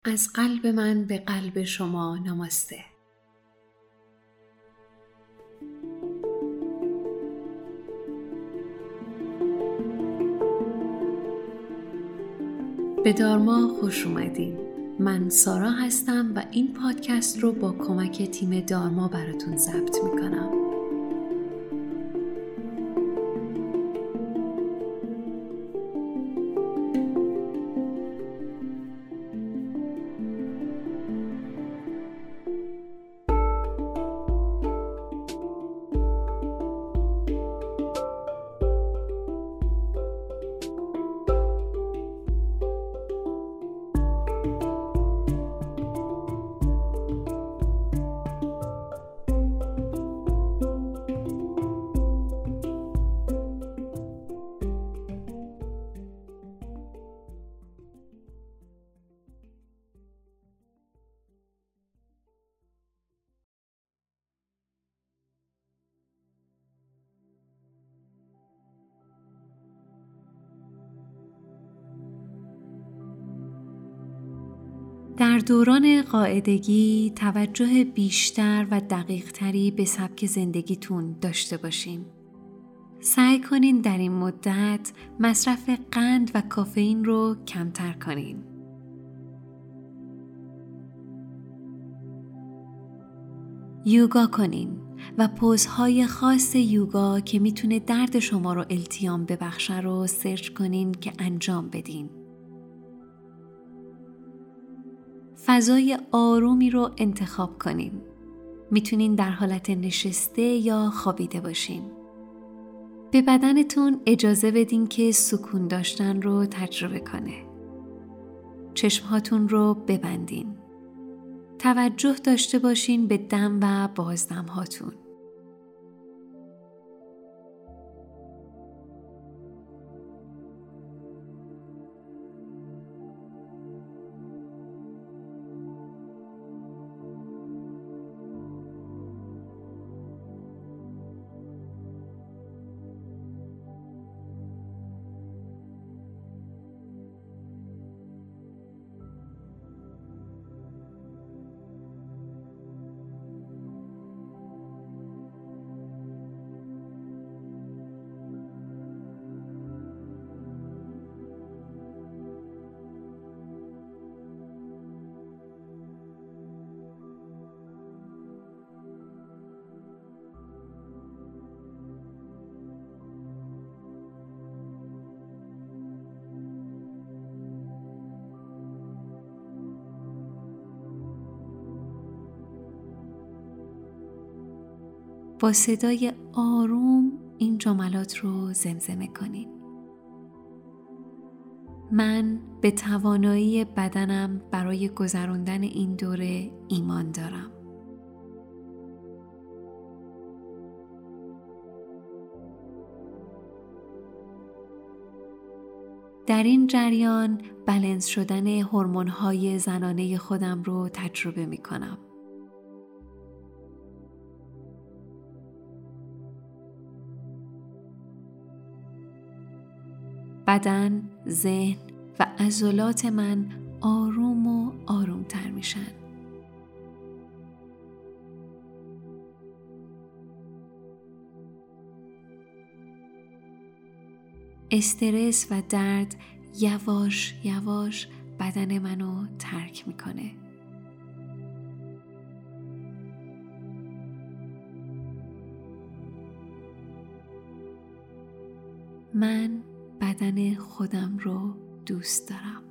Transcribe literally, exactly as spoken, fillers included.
از قلب من به قلب شما نماسته. به دارما خوش اومدین. من سارا هستم و این پادکست رو با کمک تیم دارما براتون ضبط میکنم. در دوران قاعدگی توجه بیشتر و دقیق‌تری به سبک زندگیتون داشته باشین. سعی کنین در این مدت مصرف قند و کافئین رو کمتر کنین. یوگا کنین و پوزهای خاص یوگا که میتونه درد شما رو التیام ببخشه رو سرچ کنین که انجام بدین. فضای آرومی رو انتخاب کنین. میتونین در حالت نشسته یا خوابیده باشین. به بدنتون اجازه بدین که سکون داشتن رو تجربه کنه. چشمهاتون رو ببندین. توجه داشته باشین به دم و بازدم هاتون. با صدای آروم این جملات رو زمزمه کنین. من به توانایی بدنم برای گذراندن این دوره ایمان دارم. در این جریان بالانس شدن هورمون‌های زنانه خودم رو تجربه می کنم. بدن، ذهن و عضلات من آروم و آرومتر میشن. استرس و درد یواش یواش بدن منو ترک میکنه. من بدن خودم رو دوست دارم.